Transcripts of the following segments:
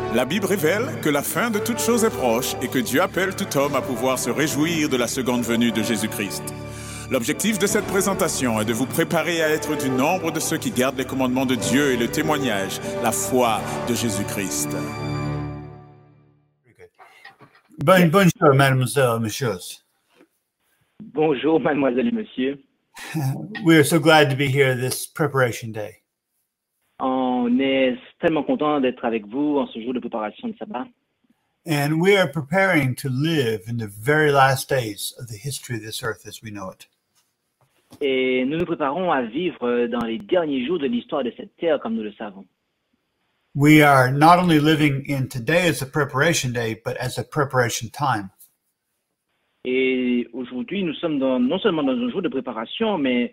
La Bible révèle que la fin de toute chose est proche et que Dieu appelle tout homme à pouvoir se réjouir de la seconde venue de Jésus-Christ. L'objectif de cette présentation est de vous préparer à être du nombre de ceux qui gardent les commandements de Dieu et le témoignage, la foi de Jésus-Christ. Bonjour, mademoiselle, messieurs. Bonjour, mademoiselle et monsieur. We are so glad to be here this preparation day. On est tellement content d'être avec vous en ce jour de préparation de sabbat. And we are preparing to live in the very last days of the history of this earth as we know it. Et nous nous préparons à vivre dans les derniers jours de l'histoire de cette terre comme nous le savons. We are not only living in today as a preparation day, but as a preparation time. Et aujourd'hui, nous sommes non seulement dans un jour de préparation, mais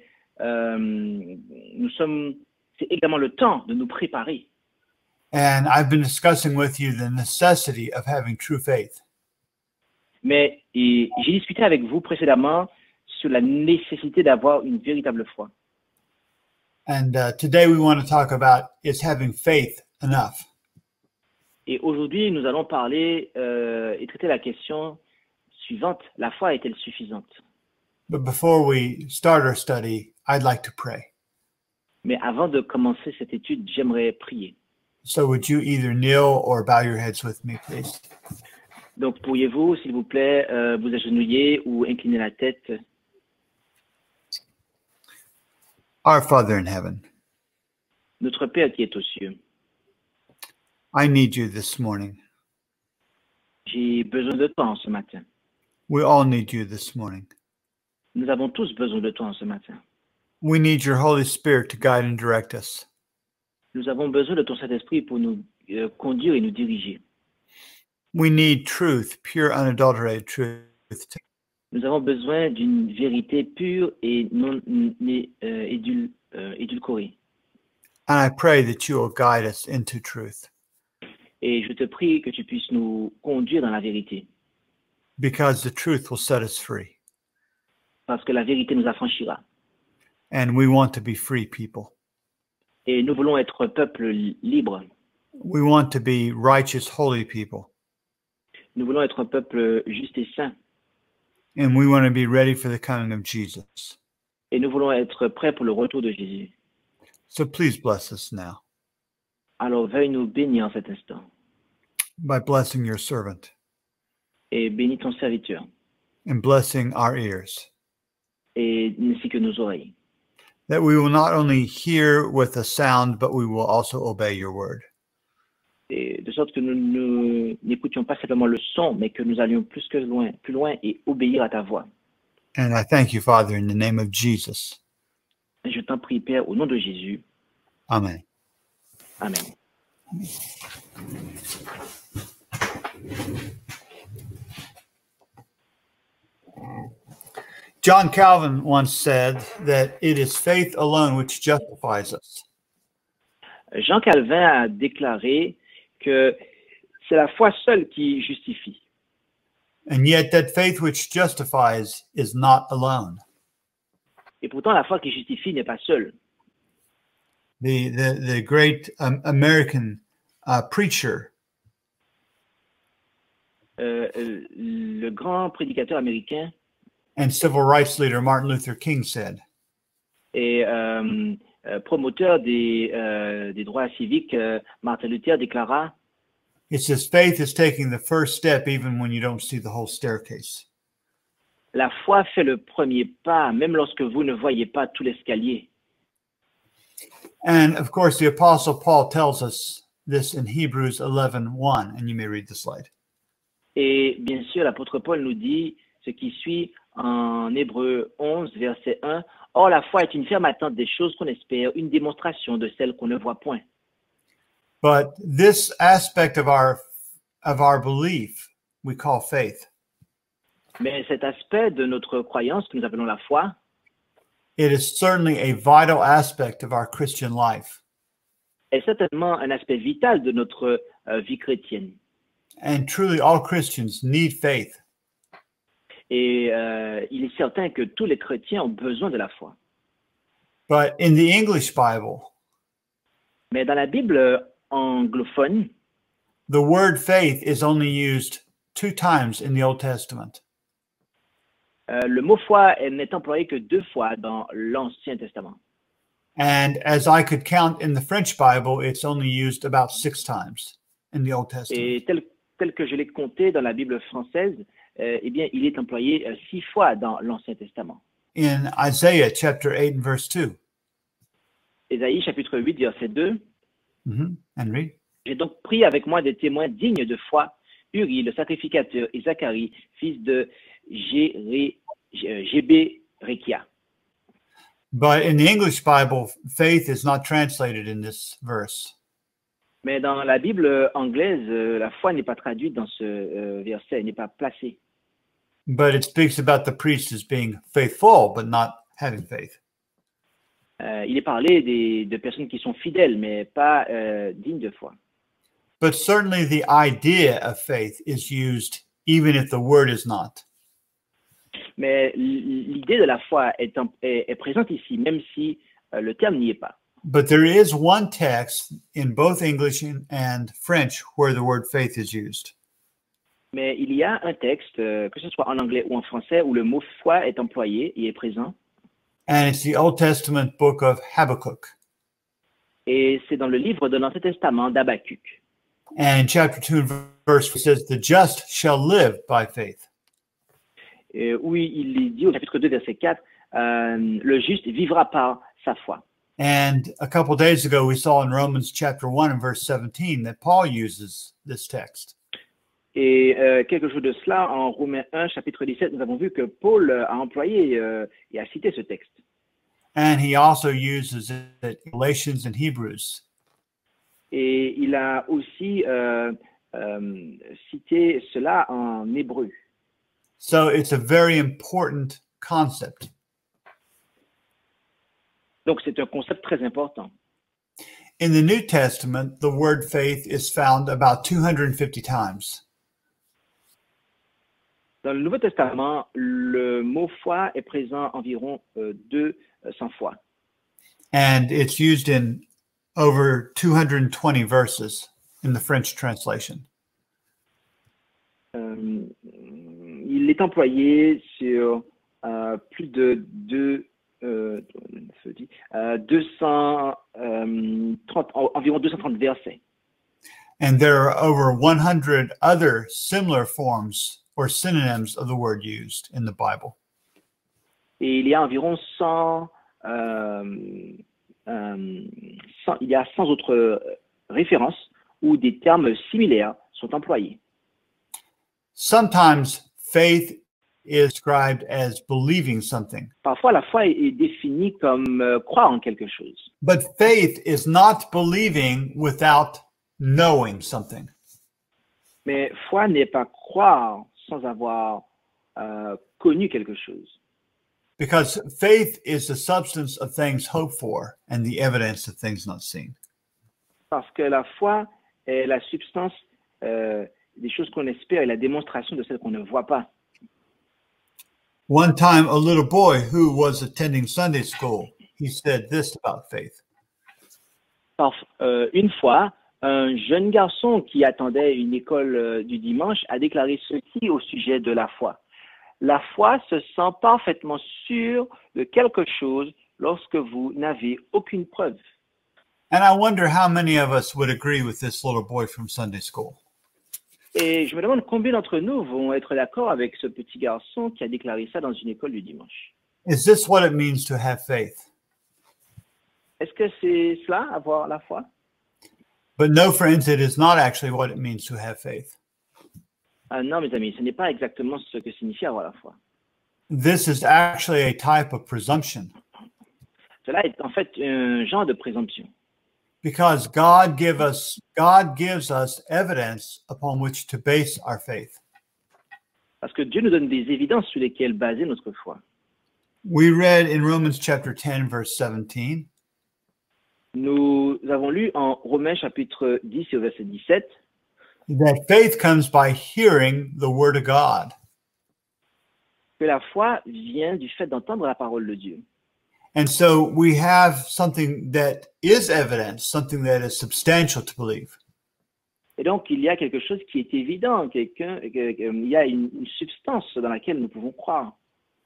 c'est également le temps de nous préparer. And I've been discussing with you the necessity of having true faith. Mais j'ai discuté avec vous précédemment sur la nécessité d'avoir une véritable foi. And today we want to talk about is having faith enough? Et aujourd'hui, nous allons parler et traiter la question suivante. La foi est-elle suffisante? But before we start our study, I'd like to pray. Mais avant de commencer cette étude, j'aimerais prier. So would you either kneel or bow your heads with me, please? Donc, pourriez-vous, s'il vous plaît, vous agenouiller ou incliner la tête? Our Father in heaven, Notre Père qui est aux cieux, I need you this morning. j'ai besoin de toi en ce matin. We all need you this morning. Nous avons tous besoin de toi en ce matin. We need your Holy Spirit to guide and direct us. Nous avons besoin de ton Saint-Esprit pour nous conduire et nous diriger. We need truth, pure, unadulterated truth. Nous avons besoin d'une vérité pure et non édulcorée. And I pray that you will guide us into truth, Et je te prie que tu puisses nous conduire dans la vérité, because the truth will set us free. parce que la vérité nous affranchira. And we want to be free people. Et nous voulons être peuple libre. We want to be righteous, holy people. Nous voulons être peuple juste et saint. And we want to be ready for the coming of Jesus. Et nous voulons être prêts pour le retour de Jésus. So please bless us now Alors veuille nous bénir en cet instant. by blessing your servant Et bénis ton serviteur. and blessing our ears, Et ainsi que nos oreilles. that we will not only hear with a sound, but we will also obey your word. Et de sorte que nous n'écoutions pas simplement le son, mais que nous allions plus loin et obéir à ta voix. And I thank you, Father, in the name of Jesus. Et je t'en prie, Père, au nom de Jésus. Amen. Amen. John Calvin once said that it is faith alone which justifies us. Jean Calvin a déclaré que c'est la foi seule qui justifie. And yet that faith which justifies is not alone. Et pourtant, la foi qui justifie n'est pas seule. The great American preacher, Le grand prédicateur américain and civil rights leader Martin Luther King said, et promoteur des droits civiques, Martin Luther déclara, it says, faith is taking the first step even when you don't see the whole staircase. la foi fait le premier pas, même lorsque vous ne voyez pas tout l'escalier. And of course, the Apostle Paul tells us this in Hebrews 11:1, and you may read the slide. Et bien sûr, l'apôtre Paul nous dit ce qui suit en Hébreux 11, verset 1. Or, la foi est une ferme attente des choses qu'on espère, une démonstration de celles qu'on ne voit point. But this aspect of our belief we call faith. Mais cet aspect de notre croyance que nous appelons la foi, It is certainly a vital aspect of our Christian life. est certainement un aspect vital de notre vie chrétienne. And truly, all Christians need faith. Et il est certain que tous les chrétiens ont besoin de la foi. But in the English Bible, Mais dans la Bible anglophone, the word faith is only used 2 times in the Old Testament. Le mot foi n'est employé que 2 fois dans l'Ancien Testament. And as I could count in the French Bible, it's only used about 6 times in the Old Testament. Et tel que je l'ai compté dans la Bible française, eh bien, il est employé 6 fois dans l'Ancien Testament. In Isaiah chapter 8 and verse 2. Ésaïe chapitre 8, verset 2. Henry? J'ai donc pris avec moi des témoins dignes de foi, Uri, le sacrificateur, et Zacharie, fils de Gébérekia. But in the English Bible, faith is not translated in this verse. Mais dans la Bible anglaise, la foi n'est pas traduite dans ce verset, elle n'est pas placée. But it speaks about the priest as being faithful, but not having faith. Il est parlé de personnes qui sont fidèles, mais pas dignes de foi. But certainly the idea of faith is used even if the word is not. Mais l'idée de la foi est présente ici, même si le terme n'y est pas. But there is one text in both English and French where the word faith is used. Mais il y a un texte, que ce soit en anglais ou en français, où le mot foi est employé et est présent. And it's the Old Testament book of Habakkuk. Et c'est dans le livre de l'Ancien Testament d'Habakkuk. And in chapter 2 verse 4 it says, "The just shall live by faith." Où il dit au chapitre 2, verset 4, le juste vivra par sa foi. And a couple days ago, we saw in Romans chapter 1 and verse 17 that Paul uses this text. Et quelque chose de cela, en Romains 1, chapitre 17, nous avons vu que Paul a employé et a cité ce texte. And he also uses it in Galatians and Hebrews. Et il a aussi cité cela en hébreu. So it's a very important concept. Donc c'est un concept très important. In the New Testament, the word faith is found about 250 times. Dans le Nouveau Testament, le mot foi est présent environ 200 fois. And it's used in over 220 verses in the French translation. Il est employé sur plus de environ 230 versets. And there are over 100 other similar forms or synonyms of the word used in the Bible. Et il y a environ 100 autres références où des termes similaires sont employés. Sometimes faith is described as believing something. Parfois, la foi est définie comme croire en quelque chose. But faith is not believing without knowing something. Mais foi n'est pas croire sans avoir connu quelque chose. Because faith is the substance of things hoped for and the evidence of things not seen. Parce que la foi est la substance des choses qu'on espère et la démonstration de celles qu'on ne voit pas. One time, a little boy who was attending Sunday school, he said this about faith. Une fois, un jeune garçon qui attendait une école du dimanche a déclaré ceci au sujet de la foi. La foi se sent parfaitement sûre de quelque chose lorsque vous n'avez aucune preuve. And I wonder how many of us would agree with this little boy from Sunday school. Et je me demande combien d'entre nous vont être d'accord avec ce petit garçon qui a déclaré ça dans une école du dimanche. Is this what it means to have faith? Est-ce que c'est cela, avoir la foi? But no, friends, it is not actually what it means to have faith. Non, mes amis, ce n'est pas exactement ce que signifie avoir la foi. This is actually a type of presumption. Cela est en fait un genre de présomption. Because God gives us evidence upon which to base our faith. Parce que Dieu nous donne des évidences sur lesquelles baser notre foi. We read in Romans chapter 10, verse 17. Nous avons lu en Romains chapitre 10 au verset 17 that faith comes by hearing the word of God. Que la foi vient du fait d'entendre la parole de Dieu. And so we have something that is evidence, something that is substantial to believe. Et donc, il y a quelque chose qui est évident, il y a une substance dans laquelle nous pouvons croire.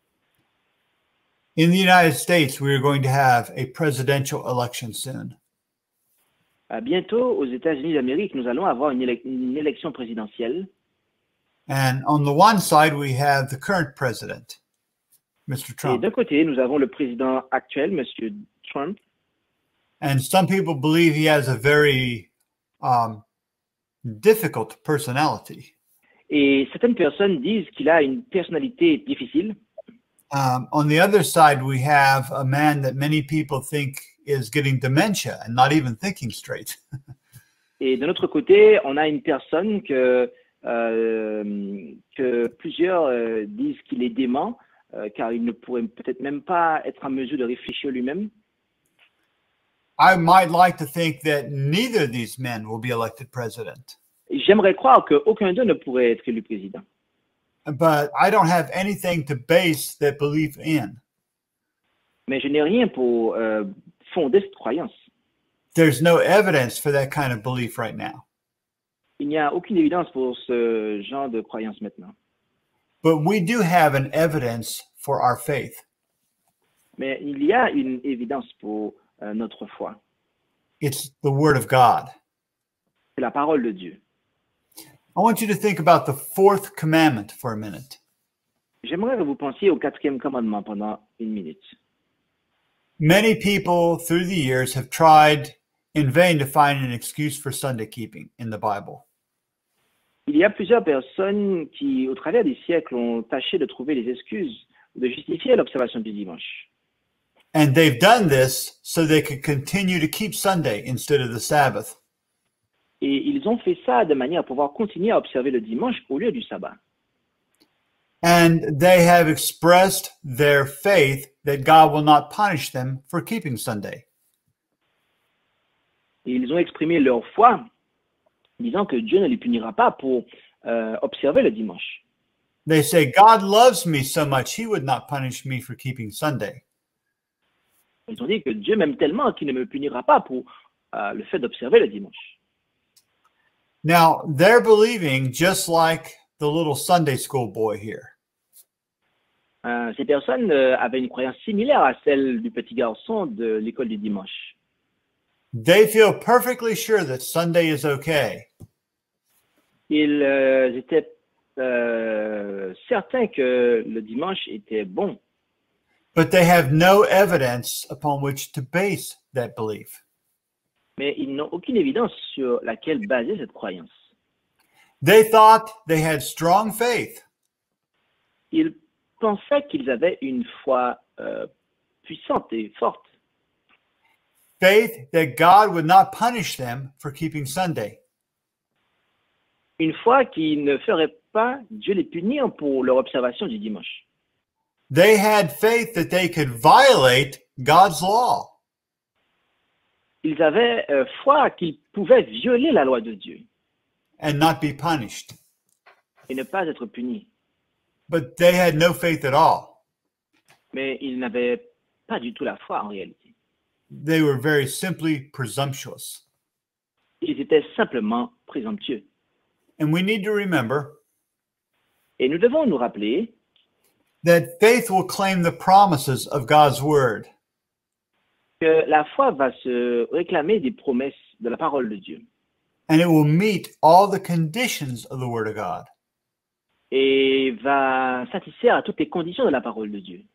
In the United States, we are going to have a presidential election soon. Bientôt, aux États-Unis d'Amérique, nous allons avoir une élection présidentielle. And on the one side, we have the current president, Mr. Et Trump. d'un côté, nous avons le président actuel, M. Trump. And some people believe he has a very difficult personality. Et certaines personnes disent qu'il a une personnalité difficile. On the other side, we have a man that many people think is getting dementia and not even thinking straight. Et de l'autre côté, on a une personne que plusieurs disent qu'il est dément, car il ne pourrait peut-être même pas être en mesure de réfléchir lui-même. I might like to think that neither of these men will be elected president, Et j'aimerais croire qu'aucun d'eux ne pourrait être élu président. but I don't have anything to base that belief in. Mais je n'ai rien pour fonder cette croyance. There's no evidence for that kind of belief right now. Il n'y a aucune évidence pour ce genre de croyance maintenant. But we do have an evidence for our faith. Mais il y a une évidence pour notre foi. It's the Word of God. C'est la parole de Dieu. I want you to think about the fourth commandment for a minute. J'aimerais que vous pensiez au 4e commandement pendant une minute. Many people through the years have tried in vain to find an excuse for Sunday keeping in the Bible. Il y a plusieurs personnes qui, au travers des siècles, ont tâché de trouver des excuses, de justifier l'observation du dimanche. And they've done this so they could continue to keep Sunday instead of the Sabbath. Et ils ont fait ça de manière à pouvoir continuer à observer le dimanche au lieu du sabbat. And they have expressed their faith that God will not punish them for keeping Sunday. Et ils ont exprimé leur foi, disant que Dieu ne les punira pas pour observer le dimanche. They say, God loves me so much, he would not punish me for keeping Sunday. Ils ont dit que Dieu m'aime tellement qu'il ne me punira pas pour le fait d'observer le dimanche. Now, they're believing just like the little Sunday school boy here. Ces personnes avaient une croyance similaire à celle du petit garçon de l'école du dimanche. They feel perfectly sure that Sunday is okay. Ils étaient certains que le dimanche était bon, But they have no evidence upon which to base that belief. mais ils n'ont aucune évidence sur laquelle baser cette croyance. They thought they had strong faith. Ils pensaient qu'ils avaient une foi puissante et forte. Faith that God would not punish them for keeping Sunday. Une foi qui ne ferait pas Dieu les punir pour leur observation du dimanche. They had faith that they could violate God's law. Ils avaient foi qu'ils pouvaient violer la loi de Dieu And not be punished. et ne pas être punis. But they had no faith at all. Mais ils n'avaient pas du tout la foi en réalité. They were very simply presumptuous. Ils étaient simplement présomptueux. And we need to remember Et nous devons nous rappeler that faith will claim the promises of God's word. que la foi va se réclamer des promesses de la parole de Dieu And it will meet all the conditions of the word of God. et va satisfaire à toutes les conditions de la parole de Dieu.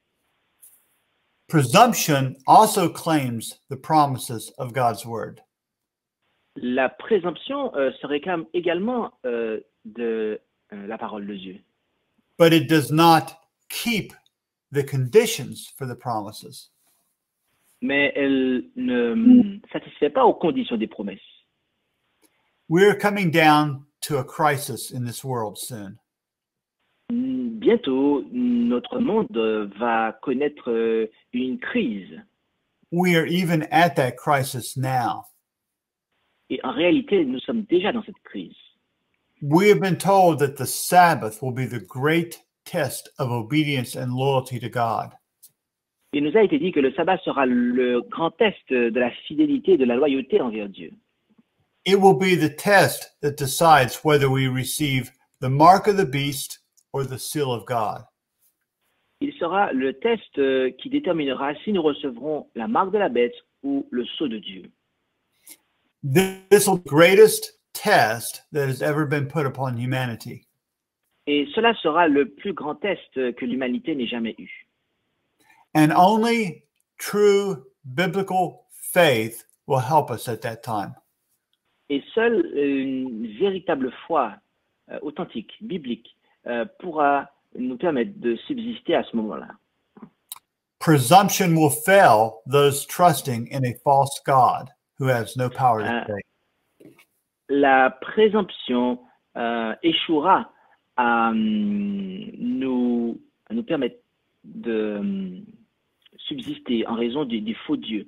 Presumption also claims the promises of God's word. La présomption se réclame également de la parole de Dieu, But it does not keep the conditions for the promises. mais elle ne satisfait pas aux conditions des promesses. We're coming down to a crisis in this world soon. Bientôt, notre monde va connaître une crise. We are even at that crisis now. Et en réalité, nous sommes déjà dans cette crise. We have been told that the Sabbath will be the great test of obedience and loyalty to God. Il nous a été dit que le sabbat sera le grand test de la fidélité et de la loyauté envers Dieu. It will be the test that decides whether we receive the mark of the beast or the seal of God. Il sera le test qui déterminera si nous recevrons la marque de la bête ou le sceau de Dieu. This will be the greatest test that has ever been put upon humanity. Et cela sera le plus grand test que l'humanité n'ait jamais eu. And only true biblical faith will help us at that time. Et seule une véritable foi authentique, biblique, pourra nous permettre de subsister à ce moment-là. Presumption will fail those trusting in a false God who has no power to save. La présomption échouera à nous permettre de subsister en raison des faux dieux.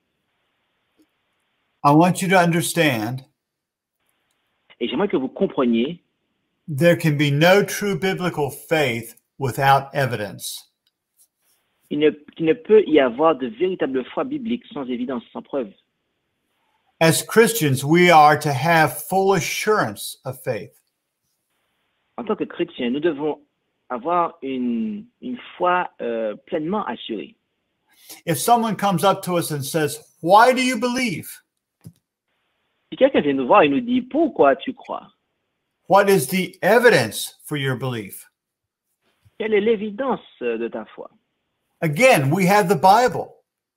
I want you to understand Et j'aimerais que vous compreniez there can be no true biblical faith without evidence. qu'il ne peut y avoir de véritable foi biblique sans évidence, sans preuve. As Christians, we are to have full assurance of faith. En tant que chrétiens, nous devons avoir une foi pleinement assurée. If someone comes up to us and says, "Why do you believe?" Si quelqu'un vient nous voir et nous dit « Pourquoi tu crois? What is the evidence for your belief? Quelle est l'évidence de ta foi? » Again, we have the Bible.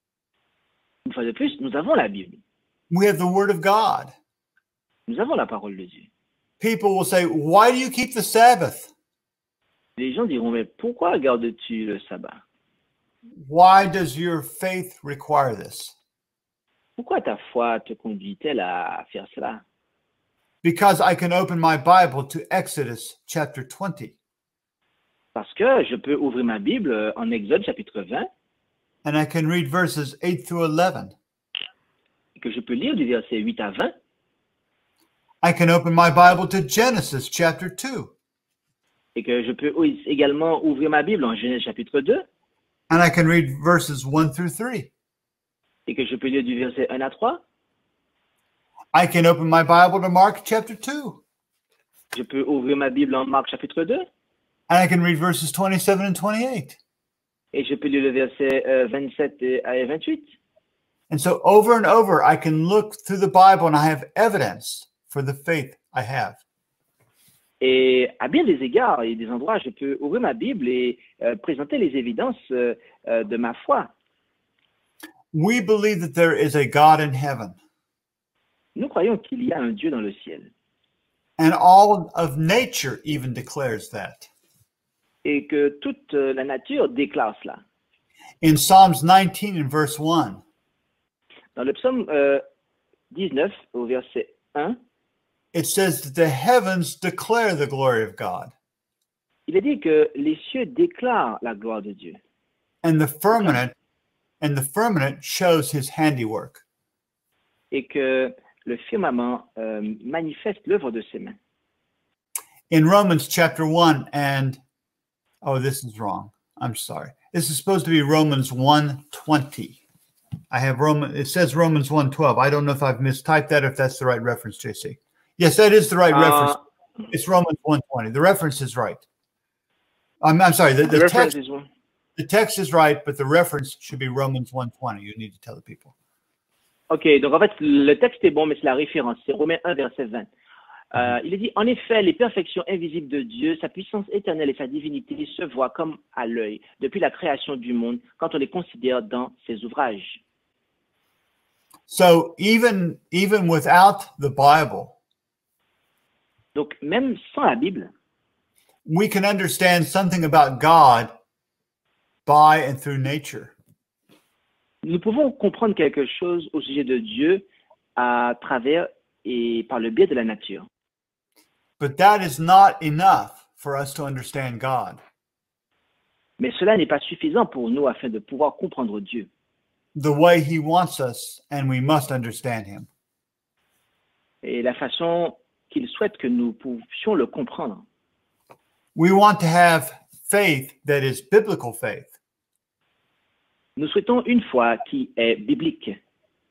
Une fois de plus, nous avons la Bible. We have the Word of God. Nous avons la parole de Dieu. People will say, "Why do you keep the Sabbath? Les gens diront « Mais pourquoi gardes-tu le sabbat? Why does your faith require this?" Pourquoi ta foi te conduit-elle à faire cela? Because I can open my Bible to Exodus chapter 20, Parce que je peux ouvrir ma Bible en Exode chapitre 20 and I can read verses 8 through 11. et que je peux lire du verset 8 à 20. I can open my Bible to Genesis chapter 2, Et que je peux également ouvrir ma Bible en Genèse chapitre 2 and I can read verses 1 through 3. et que je peux lire du verset 1 à 3. I can open my Bible to Mark chapter 2, Je peux ouvrir ma Bible en Marc chapitre 2 and I can read verses 27 and 28. et je peux lire le verset 27 à 28. And so over and over, I can look through the Bible and I have evidence for the faith I have. Et à bien des égards et des endroits, je peux ouvrir ma Bible et présenter les évidences de ma foi. We believe that there is a God in heaven, Nous croyons qu'il y a un Dieu dans le ciel and all of nature even declares that. et que toute la nature déclare cela. In Psalms 19 and verse 1, Dans le psaume 19 au verset 1, it says that the heavens declare the glory of God, il est dit que les cieux déclarent la gloire de Dieu and the firmament shows his handiwork. et que le firmament manifeste l'œuvre de ses mains. In Romans chapter 1 and this is wrong. I'm sorry. This is supposed to be Romans 1:20. I have it says Romans 1:12. I don't know if I've mistyped that, if that's the right reference, JC. Yes, that is the right reference. It's Romans 1:20. The reference is right. I'm sorry. The reference text, is one. the text is right, but the reference should be Romans 1:20. You need to tell the people. Ok, donc en fait, le texte est bon, mais c'est la référence. C'est Romains 1, verset 20. Il est dit, en effet, les perfections invisibles de Dieu, sa puissance éternelle et sa divinité se voient comme à l'œil depuis la création du monde quand on les considère dans ses ouvrages. So even without the Bible, Donc, même sans la Bible, we can understand something about God by and through nature. nous pouvons comprendre quelque chose au sujet de Dieu à travers et par le biais de la nature. But that is not enough for us to understand God. Mais cela n'est pas suffisant pour nous afin de pouvoir comprendre Dieu. The way he wants us, and we must understand him. Et la façon qu'il souhaite que nous puissions le comprendre. We want to have faith that is biblical faith. Nous souhaitons une foi qui est biblique.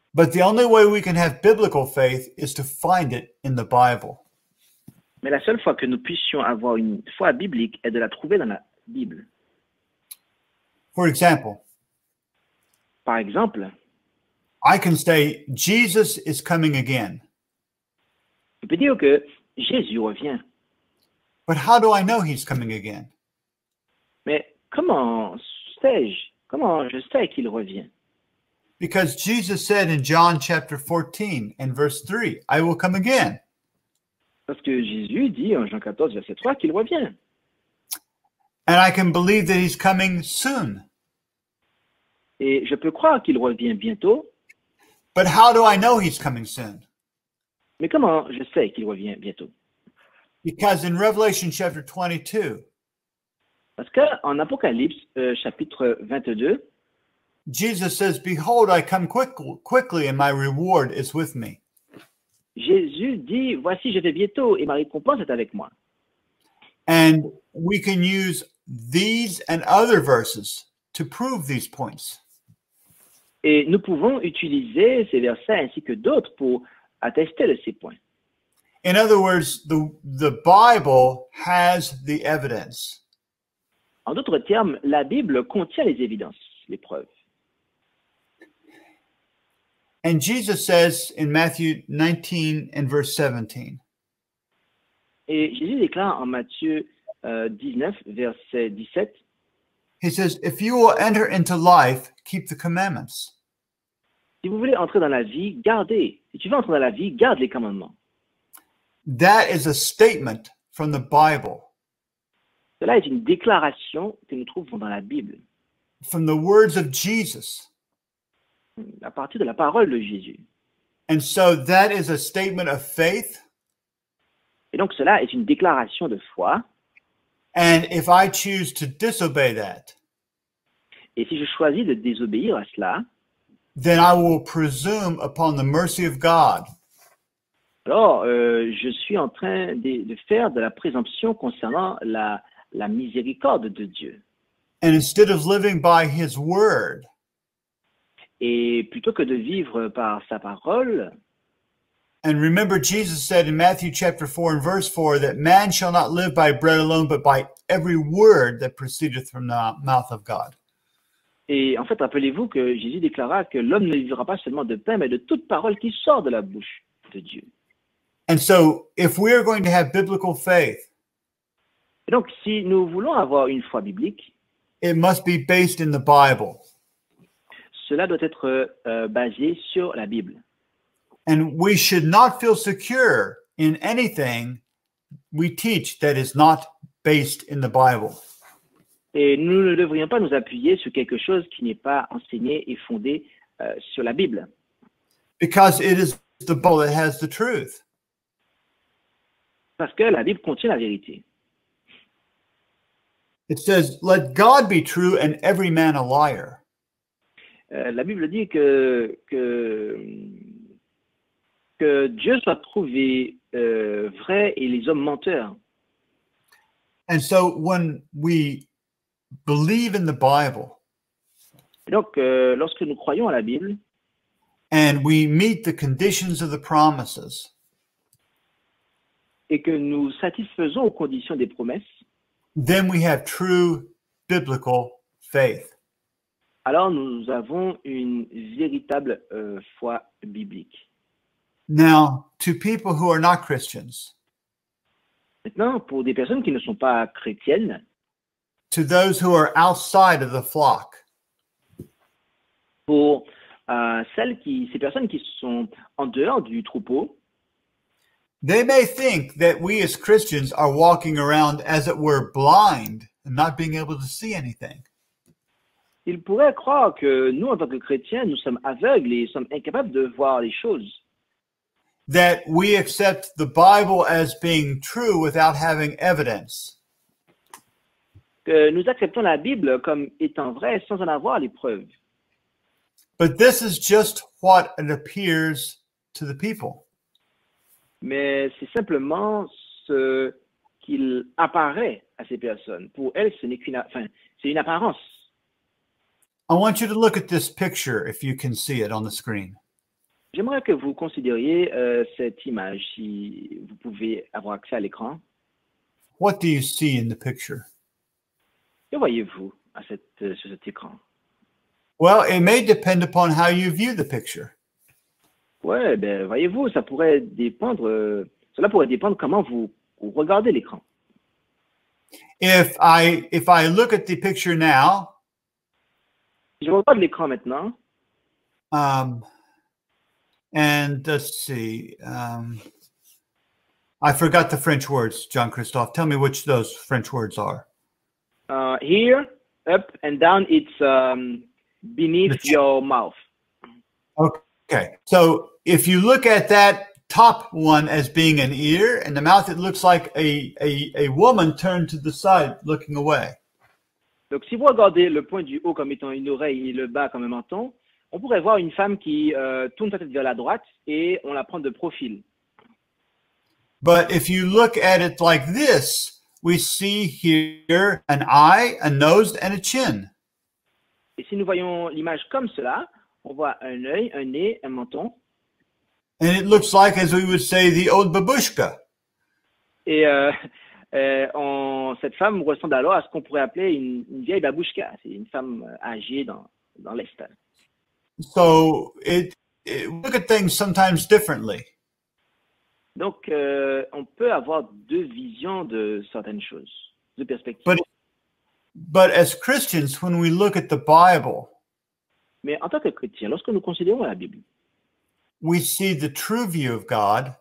But the only way we can have biblical faith is to find it in the Bible. Mais la seule fois que nous puissions avoir une foi biblique est de la trouver dans la Bible. For example, Par exemple, I can say, Jesus is coming again. je peux dire que Jésus revient. But how do I know he's coming again? Mais comment je sais qu'il revient? Because Jesus said in John chapter 14 and verse 3, I will come again. Parce que Jésus dit en Jean 14, verset 3, qu'il revient. And I can believe that he's coming soon. Et je peux croire qu'il revient bientôt, But how do I know he's coming soon? mais comment je sais qu'il revient bientôt? Because in Revelation chapter 22, Parce qu'en Apocalypse, chapitre 22, Jesus says, Behold, I come quickly, and my reward is with me. Jésus dit, voici, je vais bientôt et ma récompense est avec moi. And we can use these and other verses to prove these points. Et nous pouvons utiliser ces versets ainsi que d'autres pour attester de ces points. In other words, the Bible has the evidence. En d'autres termes, la Bible contient les évidences, les preuves. And Jesus says in Matthew 19 and verse 17, Et Jésus déclare en Matthieu 19, verset 17, he says, If you will enter into life, keep the commandments. si vous voulez entrer dans la vie, gardez. Si tu veux entrer dans la vie, garde les commandements. That is a statement from the Bible, Cela est une déclaration que nous trouvons dans la Bible, from the words of Jesus. à partir de la parole de Jésus. And so that is a statement of faith. Et donc cela est une déclaration de foi. And if I choose to disobey that, Et si je choisis de désobéir à cela, then I will presume upon the mercy of God. alors je suis en train de faire de la présomption concernant la miséricorde de Dieu. And instead of living by his word, Et plutôt que de vivre par sa parole, and remember Jesus said in Matthew chapter 4 and verse 4 that man shall not live by bread alone, but by every word that proceedeth from the mouth of God. et en fait, rappelez-vous que Jésus déclara que l'homme ne vivra pas seulement de pain, mais de toute parole qui sort de la bouche de Dieu. And so if we are going to have biblical faith, Et donc, si nous voulons avoir une foi biblique, it must be based in the Bible. cela doit être basé sur la Bible. And we should not feel secure in anything we teach that is not based in the Bible. Et nous ne devrions pas nous appuyer sur quelque chose qui n'est pas enseigné et fondé sur la Bible. Because it is the Bible that has the truth. Parce que la Bible contient la vérité. It says, let God be true and every man a liar. La Bible dit que Dieu soit trouvé vrai et les hommes menteurs. And so when we believe in the Bible Et donc, lorsque nous croyons à la Bible and we meet the conditions of the promises, et que nous satisfaisons aux conditions des promesses, then we have true biblical faith. alors nous avons une véritable foi biblique. Now, to people who are not Christians, Maintenant, pour des personnes qui ne sont pas chrétiennes, to those who are outside of the flock, pour ces personnes qui sont en dehors du troupeau, they may think that we as Christians are walking around as it were blind and not being able to see anything. ils pourraient croire que nous, en tant que chrétiens, nous sommes aveugles et sommes incapables de voir les choses. That we accept the Bible as being true without having evidence. Que nous acceptons la Bible comme étant vraie sans en avoir les preuves. But this is just what it appears to the people. Mais c'est simplement ce qu'il apparaît à ces personnes. Pour elles, ce n'est c'est une apparence. I want you to look at this picture if you can see it on the screen. J'aimerais que vous considériez cette image, si vous pouvez avoir accès à l'écran. What do you see in the picture? Que voyez-vous sur cet écran? Well, it may depend upon how you view the picture. Ouais, ben voyez-vous, cela pourrait dépendre comment vous regardez l'écran. If I look at the picture now, Si je regarde l'écran maintenant, and let's see, I forgot the French words, John Christophe. Tell me which those French words are. here, up and down, it's beneath your mouth. Okay. So if you look at that top one as being an ear, and the mouth, it looks like a woman turned to the side looking away. Donc, si vous regardez le point du haut comme étant une oreille et le bas comme un menton, on pourrait voir une femme qui tourne sa tête vers la droite et on la prend de profil. But if you look at it like this, we see here an eye, a nose, and a chin. Et si nous voyons l'image comme cela, on voit un œil, un nez, un menton. And it looks like, as we would say, the old babushka. Et cette femme ressemble alors à ce qu'on pourrait appeler une vieille babouchka. C'est une femme âgée dans l'Est. So look at things sometimes differently. Donc, on peut avoir deux visions de certaines choses, deux perspectives. But as Christians, when we look at the Bible, Mais en tant que chrétien, lorsque nous considérons la Bible, we see the true view of God,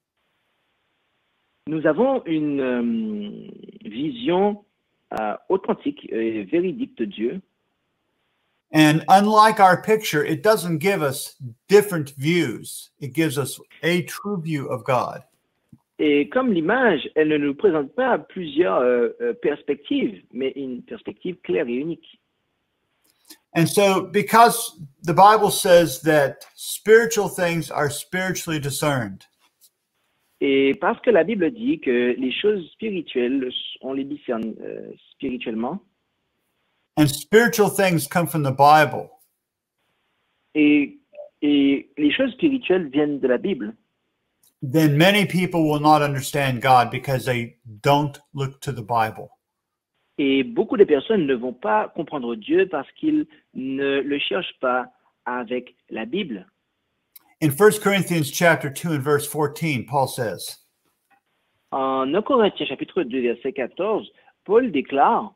nous avons une vision authentique et véridique de Dieu. and unlike our picture, it doesn't give us different views. It gives us a true view of God. Et comme l'image, elle ne nous présente pas plusieurs perspectives, mais une perspective claire et unique. And so, because the Bible says that spiritual things are spiritually discerned, Et parce que la Bible dit que les choses spirituelles, on les discerne spirituellement, and spiritual things come from the Bible, et les choses spirituelles viennent de la Bible, then many people will not understand God because they don't look to the Bible. et beaucoup de personnes ne vont pas comprendre Dieu parce qu'ils ne le cherchent pas avec la Bible. In 1 Corinthians chapter 2 and verse 14, Paul says, En 1 Corinthiens chapitre 2, verset 14, Paul déclare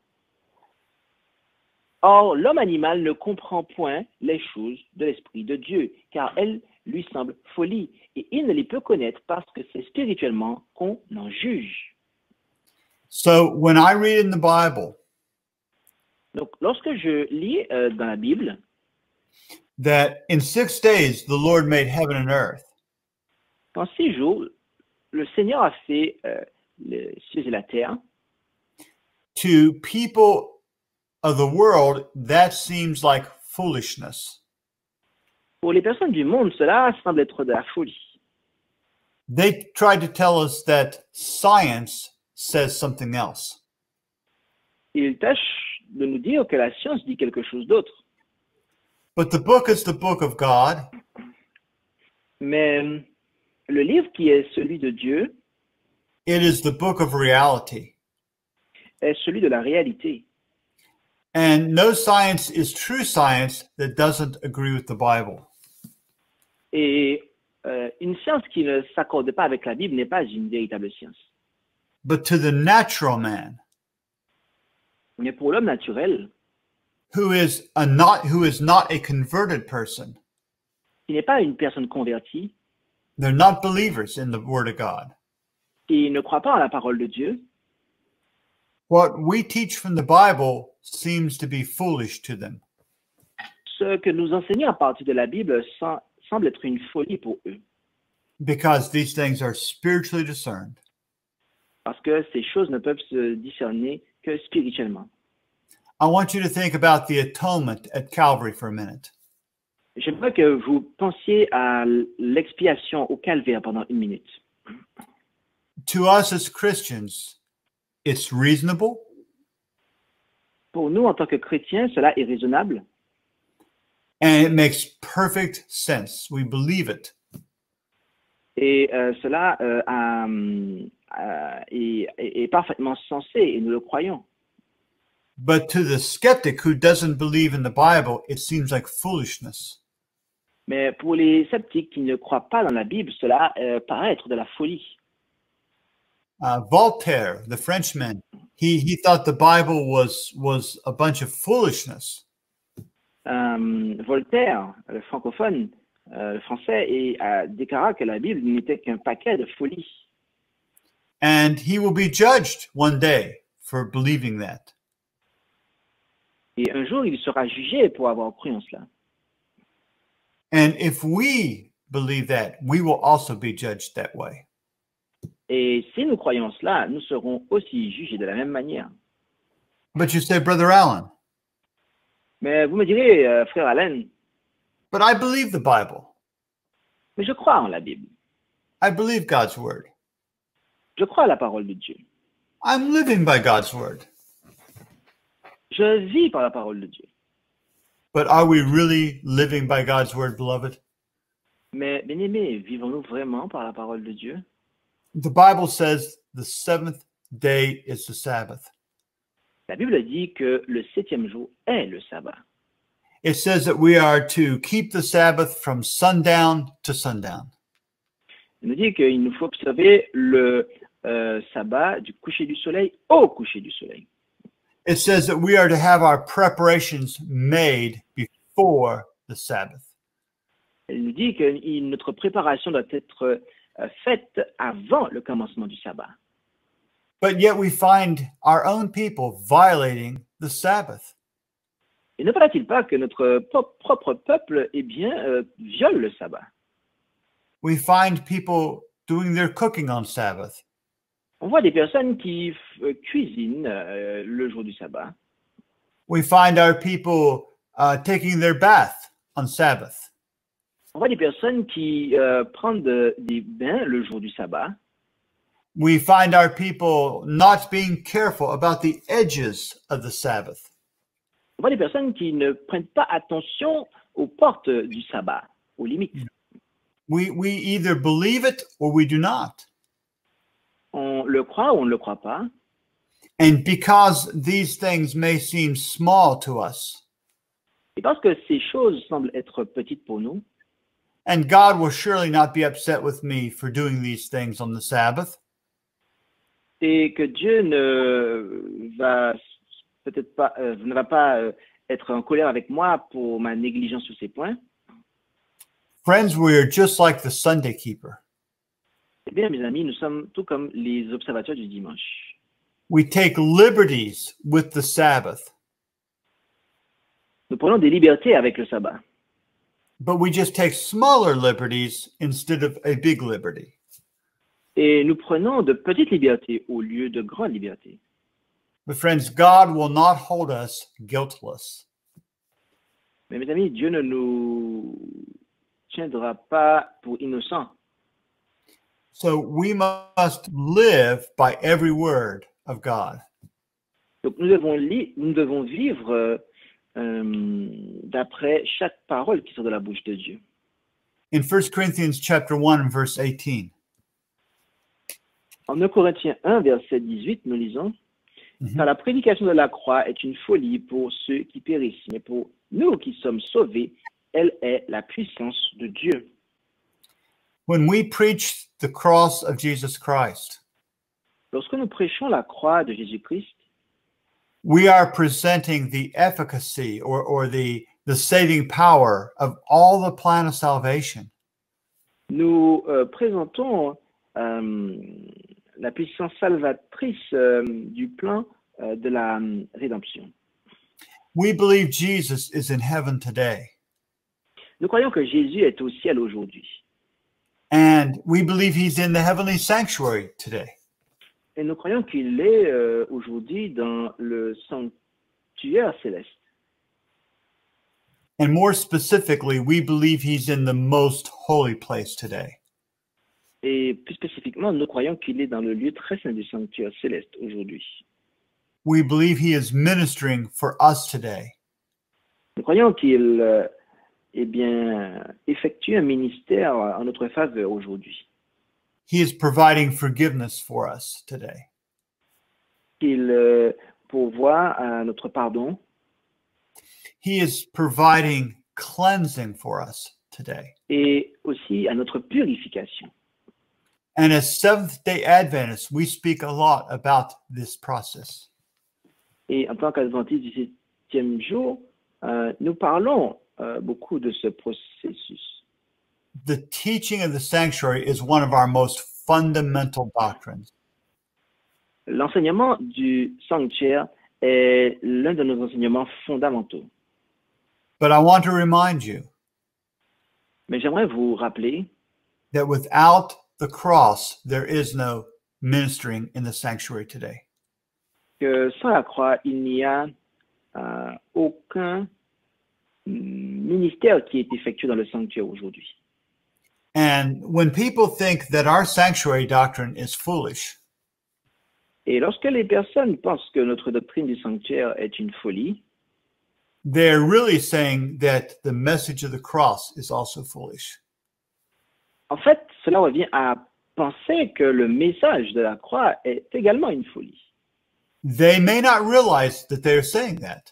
« Or, l'homme animal ne comprend point les choses de l'Esprit de Dieu, car elles lui semblent folie, et il ne les peut connaître parce que c'est spirituellement qu'on en juge. » So when I read in the Bible Donc, lorsque je lis dans la Bible that in 6 days the Lord made heaven and earth, qu'en 6 jours, le Seigneur a fait les cieux et la terre, to people of the world, that seems like foolishness. pour les personnes du monde, cela semble être de la folie. They try to tell us that science says something else. Il tâche de nous dire que la science dit quelque chose d'autre. But the book is the book of God, Mais le livre qui est celui de Dieu it is the book of reality. est celui de la réalité. And no science is true science that doesn't agree with the Bible. Et une science qui ne s'accorde pas avec la Bible n'est pas une véritable science. But to the natural man, Mais pour l'homme naturel, who is not a converted person, qui n'est pas une personne convertie, they're not believers in the Word of God. qui ne croit pas en la parole de Dieu, What we teach from the Bible seems to be foolish to them. ce que nous enseignons à partir de la Bible semble être une folie pour eux, Because these things are spiritually discerned. parce que ces choses ne peuvent se discerner que spirituellement. I want you to think about the atonement at Calvary for a minute. J'aimerais que vous pensiez à l'expiation au calvaire pendant une minute. To us as Christians, it's reasonable, Pour nous, en tant que chrétiens, cela est raisonnable, And it makes perfect sense. We believe it. Et cela est parfaitement sensé et nous le croyons. But to the skeptic who doesn't believe in the Bible, it seems like foolishness. Mais pour les sceptiques qui ne croient pas dans la Bible, cela paraît être de la folie. Voltaire, the Frenchman, he thought the Bible was a bunch of foolishness. Voltaire, le francophone, le français, déclara que la Bible n'était qu'un paquet de folie. And he will be judged one day for believing that. Et un jour, il sera jugé pour avoir cru en cela. And if we believe that, we will also be judged that way. Et si nous croyons cela, nous serons aussi jugés de la même manière. But you say, Brother Allen, Mais vous me direz, frère Allen, but I believe the Bible. mais je crois en la Bible. I believe God's word. Je crois à la parole de Dieu. I'm living by God's word. Je vis par la parole de Dieu. But are we really living by God's word, beloved? Mais, bien-aimés, vivons-nous vraiment par la parole de Dieu? The Bible says the seventh day is the Sabbath. La Bible dit que le 7e jour est le sabbat. It says that we are to keep the Sabbath from sundown to sundown. Il nous dit qu'il nous faut observer le sabbat du coucher du soleil au coucher du soleil. It says that we are to have our preparations made before the Sabbath. Il nous dit que notre préparation doit être faite avant le commencement du sabbat. But yet we find our own people violating the Sabbath. Et ne paraît-il pas que notre propre peuple, viole le sabbat? We find people doing their cooking on Sabbath. On voit des personnes qui cuisinent le jour du sabbat. We find our people taking their bath on Sabbath. On voit des personnes qui prennent des bains le jour du sabbat. We find our people not being careful about the edges of the Sabbath. On voit des personnes qui ne prennent pas attention aux portes du sabbat, aux limites. We either believe it or we do not. On le croit ou on ne le croit pas. And because these things may seem small to us, Et parce que ces choses semblent être petites pour nous, and God will surely not be upset with me for doing these things on the Sabbath, et que Dieu ne va pas être en colère avec moi pour ma négligence sur ces points. friends, we are just like the Sunday keeper. Eh bien, mes amis, nous sommes tout comme les observateurs du dimanche. We take liberties with the Sabbath, Nous prenons des libertés avec le sabbat, but we just take smaller liberties instead of a big liberty. et nous prenons de petites libertés au lieu de grandes libertés. But friends, God will not hold us guiltless. Mais mes amis, Dieu ne nous tiendra pas pour innocents. So we must live by every word of God. Donc nous devons vivre d'après chaque parole qui sort de la bouche de Dieu. In 1 Corinthians chapter 1, verse 18, En 1 Corinthiens 1, verset 18, nous lisons « Car la prédication de la croix est une folie pour ceux qui périssent, mais pour nous qui sommes sauvés, elle est la puissance de Dieu. » when we preach the cross of Jesus Christ, Lorsque nous prêchons la croix de Jésus-Christ, we are presenting the efficacy or the saving power of all the plan of salvation. nous présentons la puissance salvatrice du plan de la rédemption. We believe Jesus is in heaven today, Nous croyons que Jésus est au ciel aujourd'hui. and we believe he's in the heavenly sanctuary today. Et nous croyons qu'il est aujourd'hui dans le sanctuaire céleste. And more specifically, we believe he's in the most holy place today. Et plus spécifiquement, nous croyons qu'il est dans le lieu très saint du sanctuaire céleste aujourd'hui. We believe he is ministering for us today. Nous croyons qu'il eh bien, effectue un ministère en notre faveur aujourd'hui. He is providing forgiveness for us today. Qu'il pourvoit à notre pardon. He is providing cleansing for us today. Et aussi à notre purification. And as Seventh-day Adventists, we speak a lot about this process. Et en tant qu'adventistes du septième jour, nous parlons beaucoup de ce processus. The teaching of the sanctuary is one of our most fundamental doctrines. L'enseignement du sanctuaire est l'un de nos enseignements fondamentaux. But I want to remind you Mais j'aimerais vous rappeler that without the cross, there is no ministering in the sanctuary today. que sans la croix, il n'y a aucun ministère qui est effectué dans le sanctuaire aujourd'hui. And when people think that our sanctuary doctrine is foolish, Et lorsque les personnes pensent que notre doctrine du sanctuaire est une folie, they're really saying that the message of the cross is also foolish. en fait, cela revient à penser que le message de la croix est également une folie. They may not realize that they're saying that,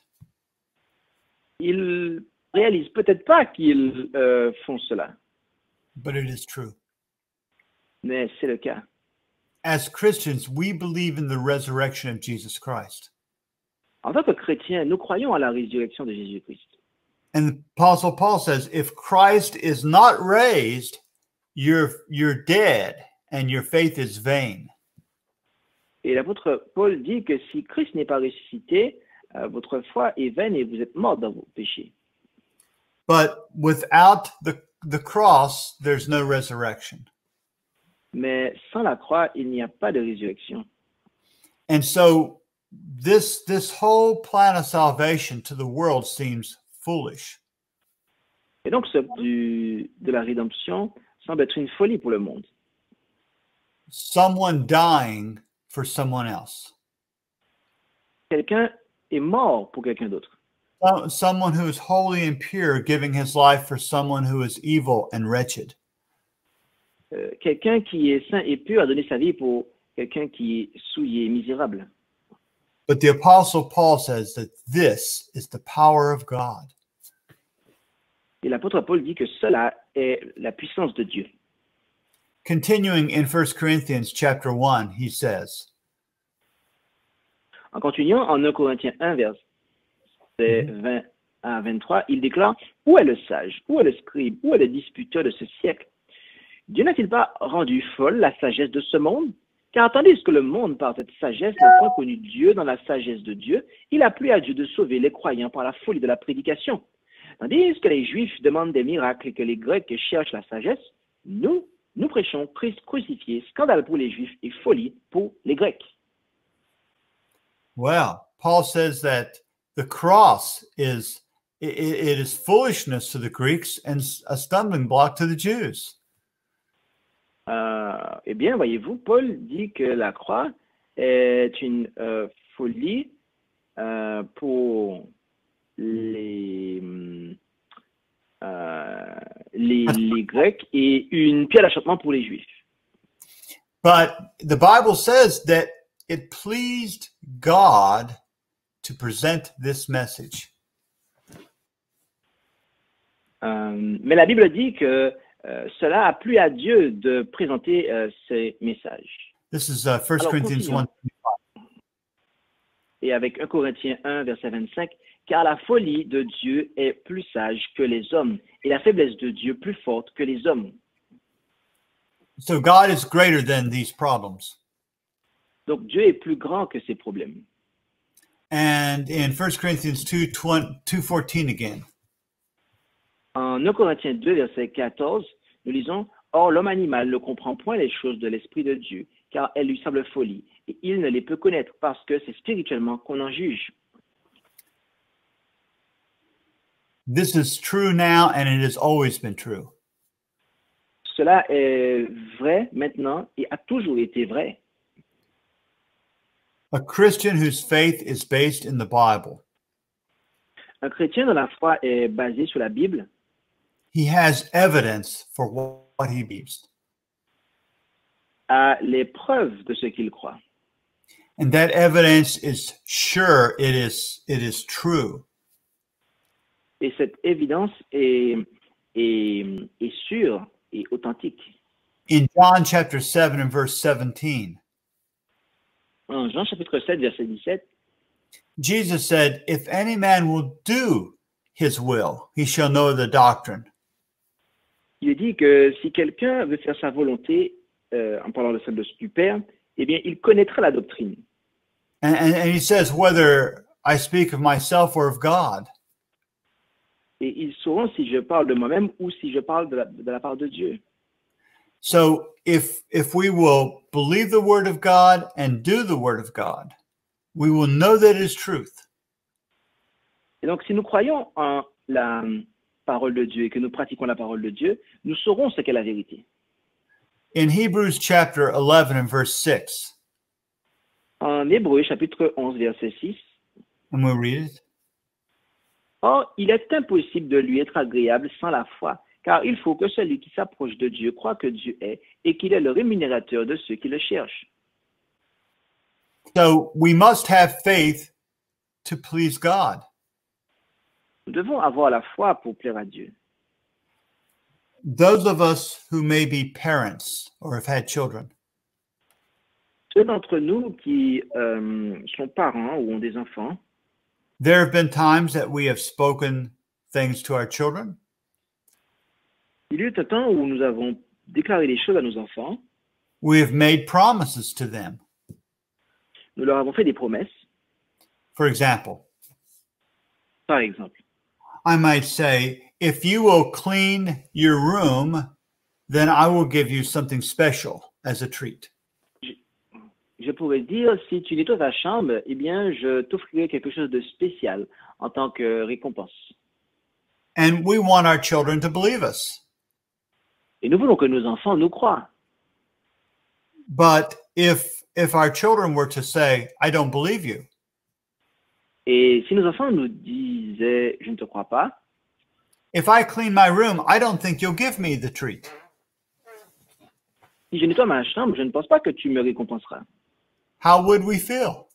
Ils réalisent peut-être pas qu'ils font cela, but it is true. mais c'est le cas. As Christians, we believe in the resurrection of Jesus Christ. En tant que chrétiens, nous croyons à la résurrection de Jésus-Christ. And the Apostle Paul says, if Christ is not raised, you're dead and your faith is vain. Et l'apôtre Paul dit que si Christ n'est pas ressuscité, votre foi est vaine et vous êtes morts dans vos péchés. But without the cross, there's no resurrection. Mais sans la croix, il n'y a pas de résurrection. And so this whole plan of salvation to the world seems foolish. Et donc, de la rédemption semble être une folie pour le monde. Someone dying for someone else. Quelqu'un est mort pour quelqu'un d'autre. Someone who is holy and pure giving his life for someone who is evil and wretched. Quelqu'un qui est saint et pur a donné sa vie pour quelqu'un qui est souillé et misérable. But the Apostle Paul says that this is the power of God. Et l'apôtre Paul dit que cela est la puissance de Dieu. Continuing in 1 Corinthians chapter 1, he says, En continuant en 1 Corinthiens 1, versets 20 à 23, il déclare « Où est le sage? Où est le scribe? Où est le disputeur de ce siècle? Dieu n'a-t-il pas rendu folle la sagesse de ce monde? Car tandis que le monde, par cette sagesse, n'a point connu Dieu dans la sagesse de Dieu, il a plu à Dieu de sauver les croyants par la folie de la prédication. Tandis que les Juifs demandent des miracles et que les Grecs cherchent la sagesse, nous prêchons Christ crucifié, scandale pour les Juifs et folie pour les Grecs. » Well, Paul says that the cross it is foolishness to the Greeks and a stumbling block to the Jews. Eh bien, voyez-vous, Paul dit que la croix est une folie pour les Grecs et une pierre d'achoppement pour les Juifs. But the Bible says that it pleased God to present this message. Mais la Bible dit que cela a plu à Dieu de présenter ces messages. This is 1 Corinthians 1. Et avec 1 Corinthiens 1, verset 25, « Car la folie de Dieu est plus sage que les hommes, et la faiblesse de Dieu plus forte que les hommes. » So God is greater than these problems. Donc Dieu est plus grand que ces problèmes. And in 1 Corinthians 2:14 again, En 1 Corinthiens 2, verset 14, nous lisons « Or l'homme animal ne comprend point les choses de l'Esprit de Dieu, car elles lui semblent folie, et il ne les peut connaître parce que c'est spirituellement qu'on en juge. » this is true now and it has always been true. Cela est vrai maintenant et a toujours été vrai. A Christian whose faith is based in the Bible Un chrétien dont la foi est basée sur la Bible he has evidence for what he believes. A les preuves de ce qu'il croit. And that evidence is sure, it is true. Et cette évidence est sûre et authentique. In John chapter 7 and verse 17, En Jean chapitre 7, verset 17, Jesus said, "If any man will do his will, he shall know the doctrine." il dit que si quelqu'un veut faire sa volonté, en parlant de celle du Père, eh bien, il connaîtra la doctrine. And he says, whether I speak of myself or of God. Et ils sauront si je parle de moi-même ou si je parle de la part de Dieu. So if we will believe the word of God and do the word of God, we will know that it is truth. Et donc, si nous croyons en la parole de Dieu et que nous pratiquons la parole de Dieu, nous saurons ce qu'est la vérité. In Hebrews chapter 11 and verse 6, En Hébreux, chapitre 11, verset 6, and we'll read it. Or, il est impossible de lui être agréable sans la foi, car il faut que celui qui s'approche de Dieu croit que Dieu est et qu'il est le rémunérateur de ceux qui le cherchent. So we must have faith to please God. Nous devons avoir la foi pour plaire à Dieu. Those of us who may be parents or have had children, Ceux d'entre nous qui sont parents ou ont des enfants, there have been times that we have spoken things to our children, il y a eu un temps où nous avons déclaré des choses à nos enfants, we have made promises to them. nous leur avons fait des promesses. For example, Par exemple, I might say, if you will clean your room, then I will give you something special as a treat. je pourrais dire, si tu nettoies ta chambre, eh bien, je t'offrirai quelque chose de spécial en tant que récompense. And we want our children to believe us. Et nous voulons que nos enfants nous croient. But if our children were to say, I don't believe you, Et si nos enfants nous disaient, je ne te crois pas, if I clean my room, I don't think you'll give me the treat. si je nettoie ma chambre, je ne pense pas que tu me récompenseras. How would we feel?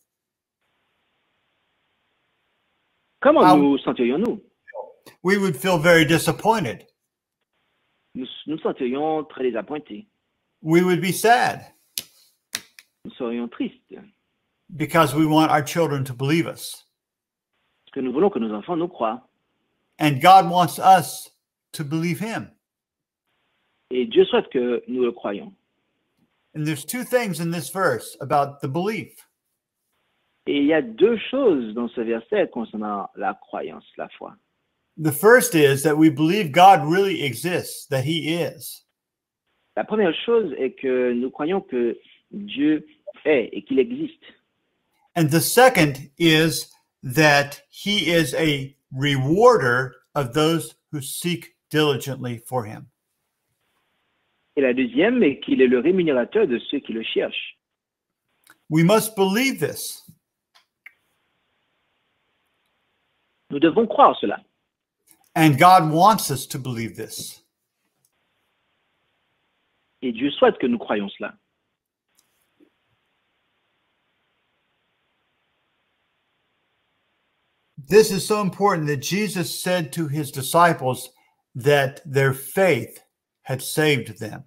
Comment Ah. nous sentirions-nous? We would feel very disappointed. Nous nous sentirions très désappointés. We would be sad Nous serions tristes. because we want our children to believe us. Parce que nous voulons que nos enfants nous croient. And God wants us to believe him. Et Dieu souhaite que nous le croyions. And there's two things in this verse about the belief. Et il y a deux choses dans ce verset concernant la croyance, la foi. The first is that we believe God really exists, that he is. La première chose est que nous croyons que Dieu est et qu'il existe. And the second is that he is a rewarder of those who seek diligently for him. Et la deuxième est qu'il est le rémunérateur de ceux qui le cherchent. We must believe this. Nous devons croire cela. And God wants us to believe this. Et Dieu souhaite que nous croyions cela. This is so important that Jesus said to his disciples that their faith had saved them.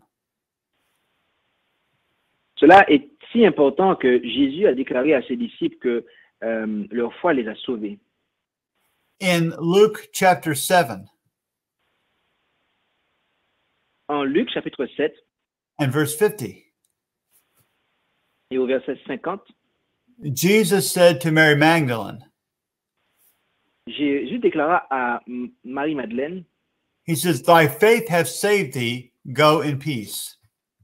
Cela est si important que Jésus a déclaré à ses disciples que leur foi les a sauvés. In Luke chapter 7 En Luc chapitre 7 and verse 50, et au verset 50, Jesus said to Mary Magdalene, Jésus déclara à Marie-Madeleine, he says, thy faith hath saved thee, go in peace.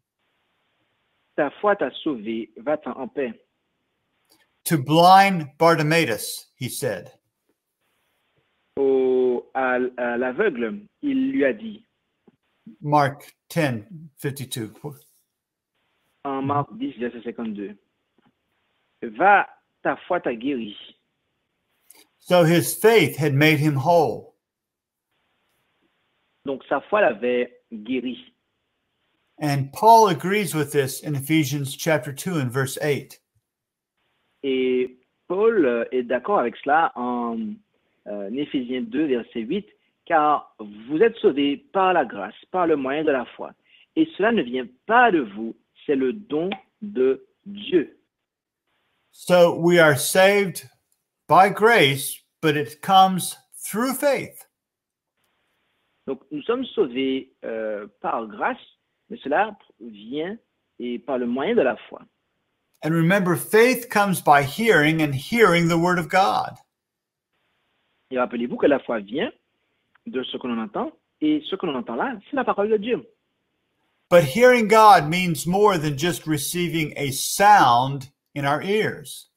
ta foi t'a sauvé, va-t'en en paix. To blind Bartimaeus, he said, À l'aveugle, il lui a dit, Mark 10:52. en Marc 10, verset 52, va, ta foi t'a guéri. So his faith had made him whole. Donc sa foi l'avait guéri. And Paul agrees with this in Ephesians chapter 2 and verse 8. Et Paul est d'accord avec cela en Éphésiens 2, verset 8, car vous êtes sauvés par la grâce, par le moyen de la foi. Et cela ne vient pas de vous, c'est le don de Dieu. So we are saved by grace, but it comes through faith. Donc nous sommes sauvés par grâce, mais cela vient et par le moyen de la foi. And remember, faith comes by hearing and hearing the word of God. Et rappelez-vous que la foi vient de ce que l'on entend, et ce que l'on entend là, c'est la parole de Dieu. But hearing God means more than just receiving a sound in our ears.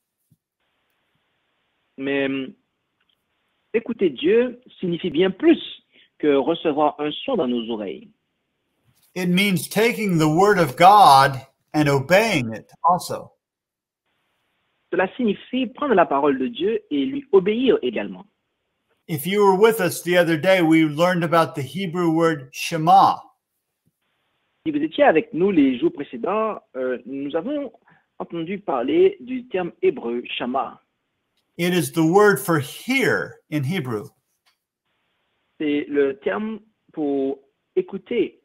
Mais écouter Dieu signifie bien plus que recevoir un son dans nos oreilles. It means taking the word of God and obeying it also. Cela signifie prendre la parole de Dieu et lui obéir également. If you were with us the other day, we learned about the Hebrew word Shema. Si vous étiez avec nous les jours précédents, nous avons entendu parler du terme hébreu shama. It is the word for hear in Hebrew. C'est le terme pour écouter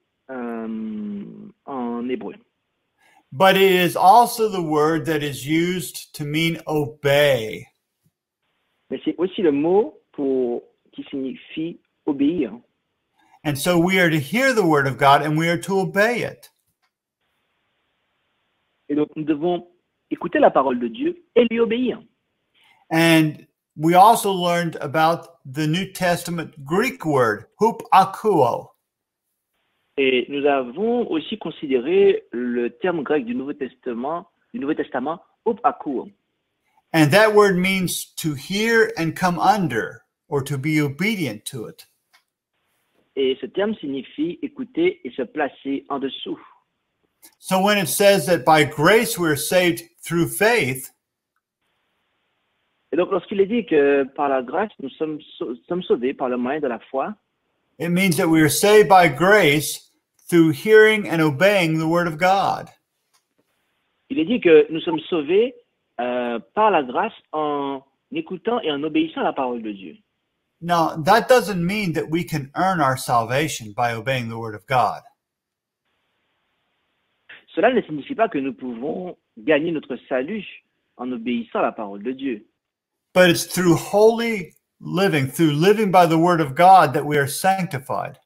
en hébreu. But it is also the word that is used to mean obey. Mais c'est aussi le mot qui signifie obéir. And so we are to hear the word of God and we are to obey it. Et donc nous devons écouter la parole de Dieu et lui obéir. And we also learned about the New Testament Greek word, hupakuo. Et nous avons aussi considéré le terme grec du Nouveau Testament, hupakuo. And that word means to hear and come under, or to be obedient to it. Et ce terme signifie écouter et se placer en dessous. So when it says that by grace we're saved through faith, Et donc lorsqu'il est dit que par la grâce nous sommes sauvés par le moyen de la foi, it means that we are saved by grace through hearing and obeying the word of God. il est dit que nous sommes sauvés par la grâce en écoutant et en obéissant à la parole de Dieu. Now, that doesn't mean that we can earn our salvation by obeying the word of God. Cela ne signifie pas que nous pouvons gagner notre salut en obéissant à la parole de Dieu. But it's through holy living, through living by the word of God, that we are sanctified.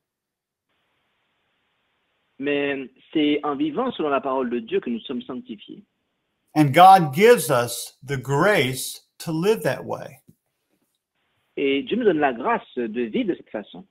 Mais c'est en vivant selon la parole de Dieu que nous sommes sanctifiés. And God gives us the grace to live that way. Et Dieu nous donne la grâce de vivre de cette façon.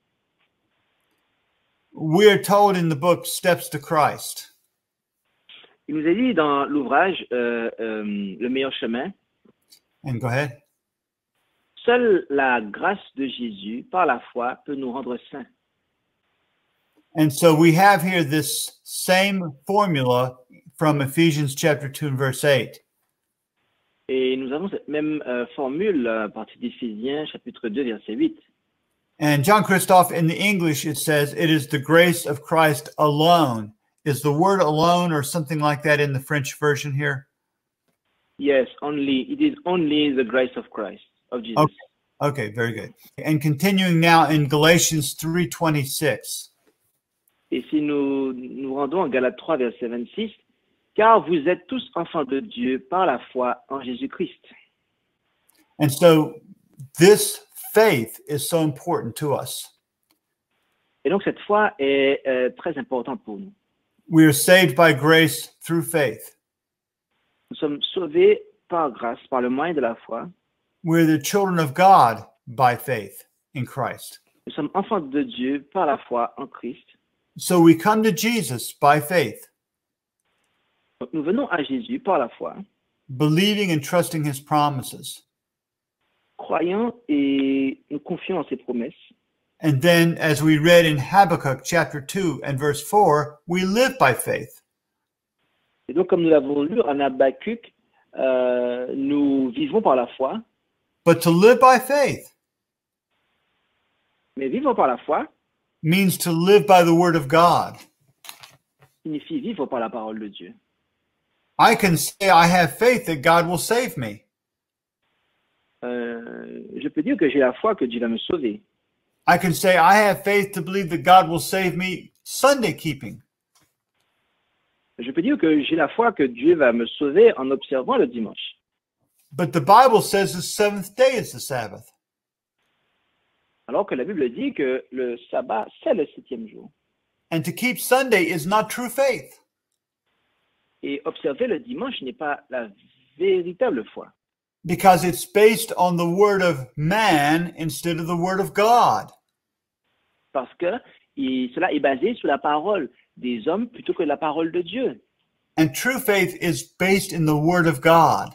We are told in the book Steps to Christ Il nous est dit dans l'ouvrage Le meilleur chemin, and go ahead. seule la grâce de Jésus par la foi peut nous rendre saints. And so we have here this same formula from Ephesians chapter 2 and verse 8. Et nous avons cette même formule à partir d'Éphésiens chapitre 2 verset 8. And John Christoph, in the English, it says, it is the grace of Christ alone. Is the word alone or something like that in the French version here? Yes, it is only the grace of Christ, of Jesus. Okay, very good. And continuing now in Galatians 3:26. Et si nous nous rendons en Galates 3 verset 26, car vous êtes tous enfants de Dieu par la foi en Jésus-Christ. And so this faith is so important to us. Et donc cette foi est très importante pour nous. We are saved by grace through faith. Nous sommes sauvés par grâce, par le moyen de la foi. We're the children of God by faith in Christ. Nous sommes enfants de Dieu par la foi en Christ. So we come to Jesus by faith, Donc, nous venons à Jésus par la foi, believing and trusting his promises. croyant et nous confions en ses promesses. And then, as we read in Habakkuk chapter 2 and verse 4, we live by faith. Et donc, comme nous l'avons lu en Habakkuk, nous vivons par la foi, But to live by faith, mais vivons par la foi, means to live by the word of God. Signifie vivre par la parole de Dieu. I can say I have faith that God will save me. Je peux dire que j'ai la foi que Dieu va me sauver. I can say I have faith to believe that God will save me Sunday keeping. Je peux dire que j'ai la foi que Dieu va me sauver en observant le dimanche. But the Bible says the seventh day is the Sabbath. Alors que la Bible dit que le sabbat, c'est le 7e jour. And to keep Sunday is not true faith. Et observer le dimanche n'est pas la véritable foi. Because it's based on the word of man instead of the word of God. Parce que cela est basé sur la parole des hommes plutôt que la parole de Dieu. And true faith is based in the word of God.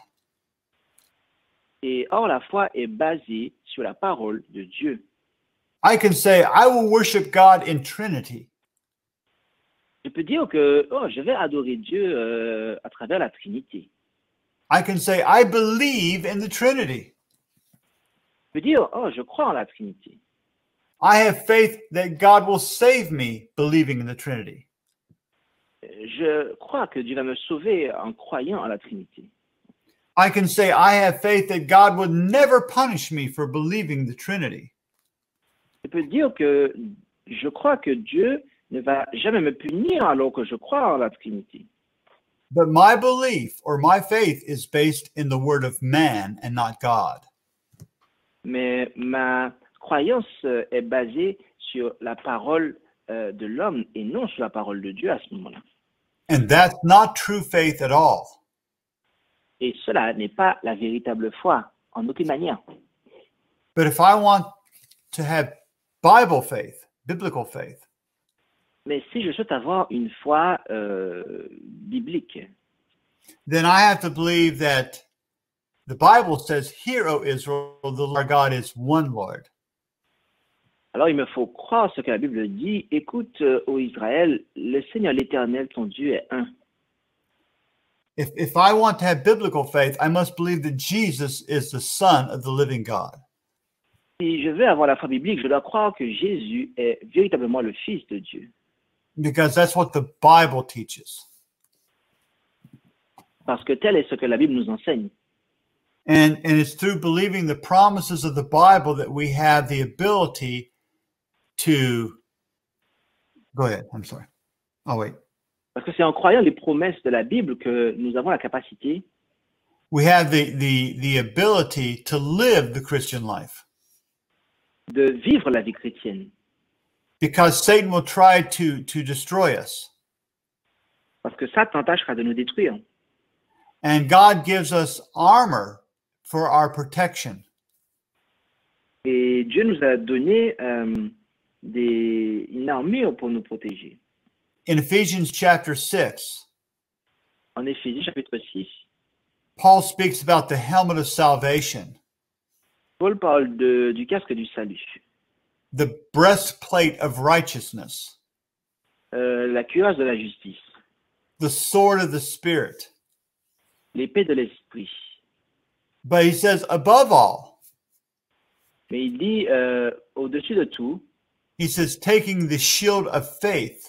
Et or, la foi est basée sur la parole de Dieu. I can say I will worship God in Trinity. Je peux dire que je vais adorer Dieu à travers la Trinité. I can say I believe in the Trinity. Je peux dire, je crois en la Trinité. I have faith that God will save me believing in the Trinity. Je crois que Dieu va me sauver en croyant en la Trinité. I can say I have faith that God would never punish me for believing the Trinity. Je peux dire que je crois que Dieu ne va jamais me punir alors que je crois en la Trinité. But my belief or my faith is based in the word of man and not God. Mais ma croyance est basée sur la parole de l'homme et non sur la parole de Dieu à ce moment-là. And that's not true faith at all. Et cela n'est pas la véritable foi, en aucune manière. But if I want to have Bible faith, biblical faith, Mais si je souhaite avoir une foi biblique, then I have to believe that the Bible says, "Hear, O Israel, the Lord God is one Lord." alors il me faut croire ce que la Bible dit. Écoute, ô Israël, le Seigneur l'Éternel, ton Dieu, est un. If I want to have biblical faith, I must believe that Jesus is the Son of the living God. Si je veux avoir la foi biblique, je dois croire que Jésus est véritablement le Fils de Dieu. Because that's what the Bible teaches. Parce que tel est ce que la Bible nous enseigne. And it's through believing the promises of the Bible that we have the ability to... Go ahead, I'm sorry. Oh, wait. Parce que c'est en croyant les promesses de la Bible que nous avons la capacité We have the ability to live the Christian life. de vivre la vie chrétienne. Because Satan will try to destroy us. Parce que Satan tâchera de nous détruire. And God gives us armor for our protection. Et Dieu nous a donné une armure pour nous protéger. In Ephesians chapter 6, En Éphésiens chapitre 6, Paul speaks about the helmet of salvation, Paul parle du casque du salut, the breastplate of righteousness, la cuirasse de la justice, the sword of the Spirit. l'épée de l'esprit. But he says, above all, Mais il dit, au-dessus de tout, he says, taking the shield of faith,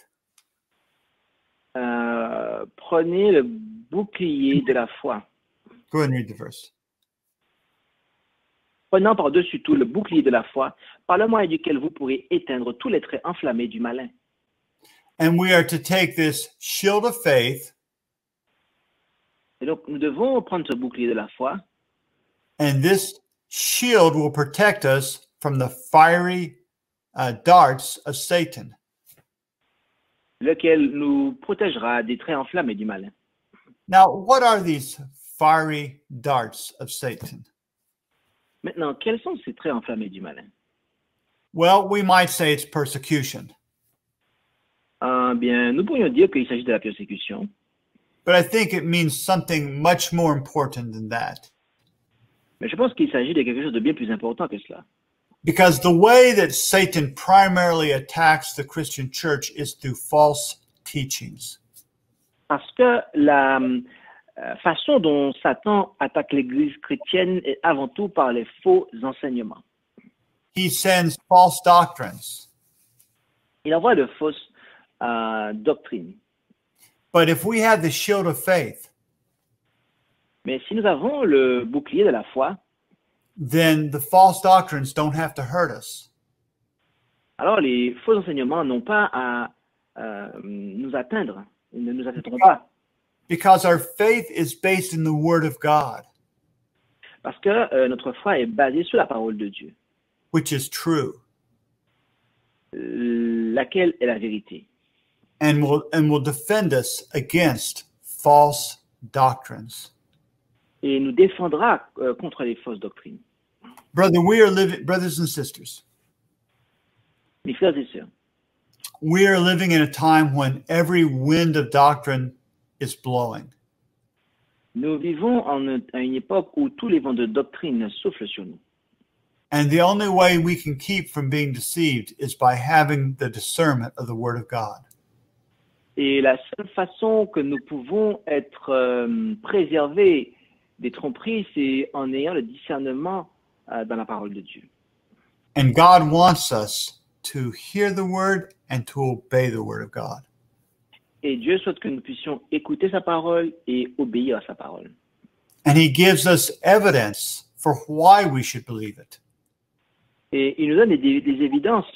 prenez le bouclier de la foi. go ahead and read the verse. Prenant par-dessus tout le bouclier de la foi, par le moyen duquel vous pourrez éteindre tous les traits enflammés du malin. And we are to take this shield of faith, Et donc, nous devons prendre ce bouclier de la foi, and this shield will protect us from the fiery darts of Satan. lequel nous protégera des traits enflammés du malin. Now, what are these fiery darts of Satan? Maintenant, quels sont ces traits enflammés du malin? Well, we might say it's persecution, Bien, nous pourrions dire qu'il s'agit de la persécution, but I think it means something much more important than that. mais je pense qu'il s'agit de quelque chose de bien plus important que cela. Because the way that Satan primarily attacks the Christian church is through false teachings. Parce que la façon dont Satan attaque l'Église chrétienne est avant tout par les faux enseignements. He sends false doctrines. Il envoie de fausses doctrines. But if we have the shield of faith, Mais si nous avons le bouclier de la foi, then the false doctrines don't have to hurt us. alors les faux enseignements n'ont pas à nous atteindre. Ils ne nous atteindront pas. Because our faith is based in the Word of God, Parce que notre foi est basée sur la parole de Dieu, which is true, laquelle est la vérité. and will defend us against false doctrines. Et nous défendra contre les fausses doctrines. Brothers and sisters, Mes frères et sœurs, we are living in a time when every wind of doctrine is blowing. nous vivons à une époque où tous les vents de doctrine soufflent sur nous. And the only way we can keep from being deceived is by having the discernment of the Word of God. Et la seule façon que nous pouvons être préservés des tromperies, c'est en ayant le discernement dans la parole de Dieu. And God wants us to hear the Word and to obey the Word of God. Et Dieu souhaite que nous puissions écouter sa parole et obéir à sa parole. And He gives us evidence for why we should believe it. Et il nous donne des évidences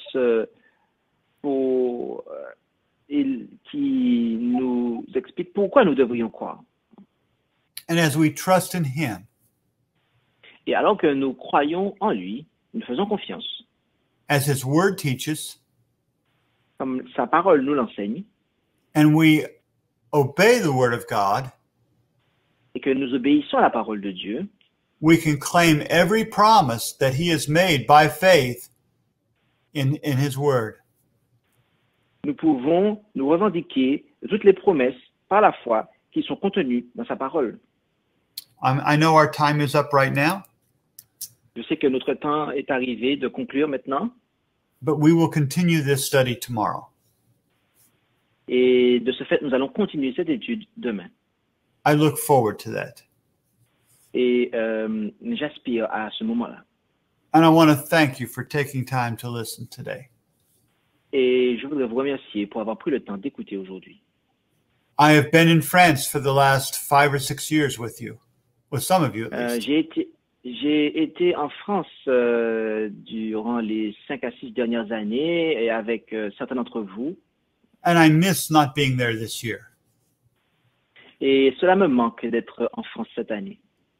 qui nous expliquent pourquoi nous devrions croire. And as we trust in Him, Et alors que nous croyons en lui, nous faisons confiance. as His Word teaches, Comme sa parole nous l'enseigne, and we obey the Word of God, et que nous obéissons à la parole de Dieu, we can claim every promise that He has made by faith in His Word. nous pouvons nous revendiquer de toutes les promesses par la foi qui sont contenues dans sa parole. I know our time is up right now, Je sais que notre temps est arrivé de conclure maintenant, but we will continue this study tomorrow. et de ce fait, nous allons continuer cette étude demain. I look forward to that. Et j'aspire à ce moment-là. And I want to thank you for taking time to listen today. Et je voudrais vous remercier pour avoir pris le temps d'écouter aujourd'hui. I have been in France for the last 5 or 6 years with you, with some of you at least. J'ai été en France durant les 5 à 6 dernières années et avec certains d'entre vous. And I miss not being there this year. Et cela me manque d'être en France cette année.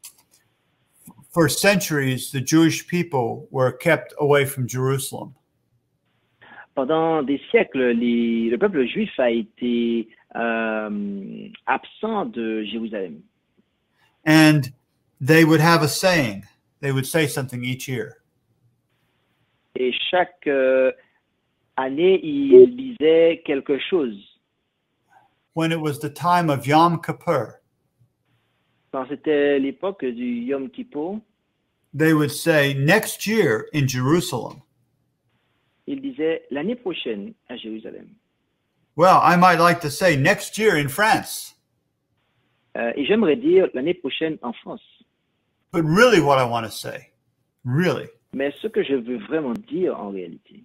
For centuries, the Jewish people were kept away from Jerusalem. Pendant des siècles, le peuple juif a été absent de Jérusalem. And they would have a saying. They would say something each year. Et chaque année, il disait quelque chose. When it was the time of Yom Kippur, Quand c'était l'époque du Yom Kippur, they would say, next year in Jerusalem. il disait l'année prochaine à Jérusalem. Well, I might like to say next year in France. Et j'aimerais dire l'année prochaine en France. But really what I want to say, really, Mais ce que je veux vraiment dire en réalité,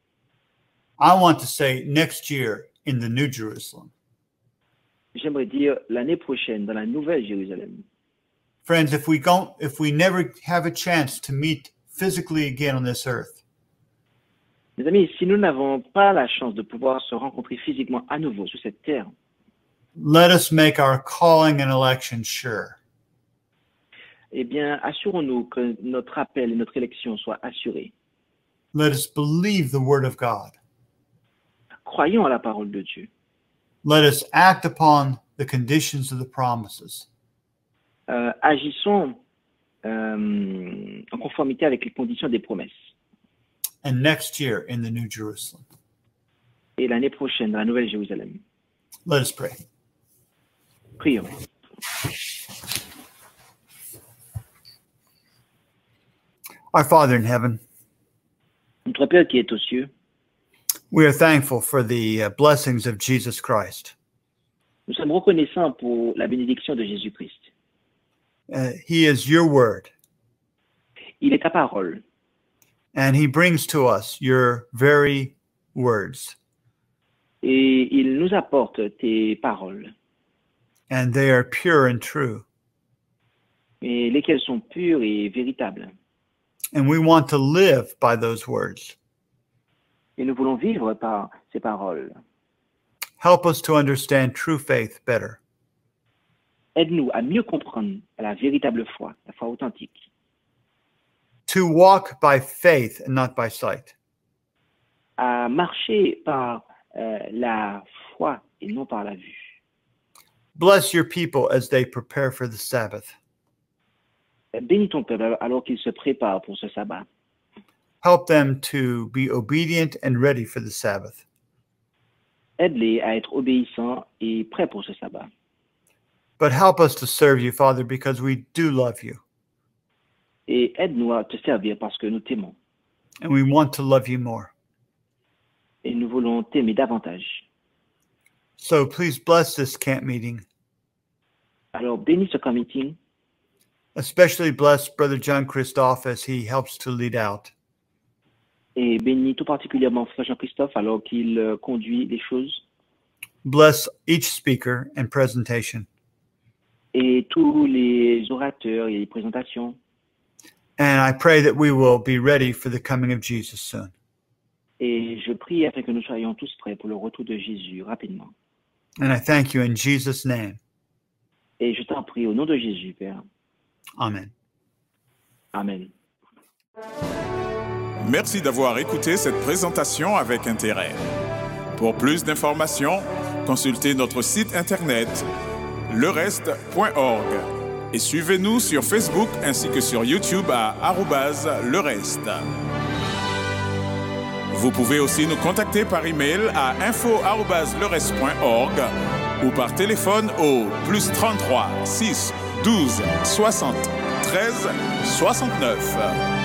I want to say next year in the New Jerusalem. j'aimerais dire l'année prochaine dans la nouvelle Jérusalem. Friends, if we never have a chance to meet physically again on this earth, Mes amis, si nous n'avons pas la chance de pouvoir se rencontrer physiquement à nouveau sur cette terre, let us make our calling and election sure. eh bien, assurons-nous que notre appel et notre élection soient assurés. Let us believe the word of God. Croyons à la parole de Dieu. Let us act upon the conditions of the promises. Agissons en conformité avec les conditions des promesses. And next year in the New Jerusalem. Et l'année prochaine, dans la nouvelle Jérusalem. Let us pray. Prions. Our Father in heaven, Notre Père qui est aux cieux, we are thankful for the blessings of Jesus Christ. nous sommes reconnaissants pour la bénédiction de Jésus-Christ. He is your word, Il est ta parole and he brings to us your very words. et il nous apporte tes paroles, and they are pure and true. et lesquelles sont pures et véritables. And we want to live by those words. Et nous voulons vivre par ces paroles. Help us to understand true faith better. Aide-nous à mieux comprendre la véritable foi, la foi authentique. To walk by faith and not by sight. À marcher par la foi et non par la vue. Bless your people as they prepare for the Sabbath. Bénis ton peuple alors qu'il se prépare pour ce sabbat. Help them to be obedient and ready for the Sabbath. Aide-les à être obéissants et prêts pour ce sabbat. But help us to serve you, Father, because we do love you. Et aide-nous à te servir parce que nous t'aimons. And we want to love you more. Et nous voulons t'aimer davantage. So please bless this camp meeting. Alors bénis ce camp meeting. Especially bless Brother John Christophe as he helps to lead out. Et bénis tout particulièrement Frère Jean-Christophe alors qu'il conduit les choses. Bless each speaker and presentation. Et tous les orateurs et les présentations. And I pray that we will be ready for the coming of Jesus soon. Et je prie afin que nous soyons tous prêts pour le retour de Jésus rapidement. And I thank you in Jesus' name. Et je t'en prie au nom de Jésus, Père. Amen. Amen. Merci d'avoir écouté cette présentation avec intérêt. Pour plus d'informations, consultez notre site internet lereste.org et suivez-nous sur Facebook ainsi que sur YouTube à @lereste. Vous pouvez aussi nous contacter par email à info@lereste.org ou par téléphone au +33 6 12 60 13 69.